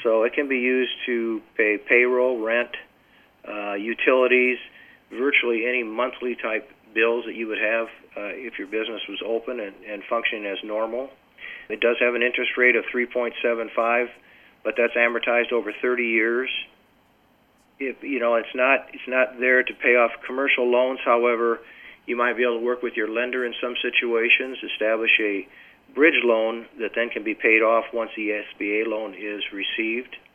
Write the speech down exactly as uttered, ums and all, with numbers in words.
So it can be used to pay payroll, rent, uh, utilities, virtually any monthly type bills that you would have uh, if your business was open and, and functioning as normal. It does have an interest rate of three point seven five, but that's amortized over thirty years. If, you know, it's not it's not there to pay off commercial loans. However, you might be able to work with your lender in some situations, establish a bridge loan that then can be paid off once the S B A loan is received.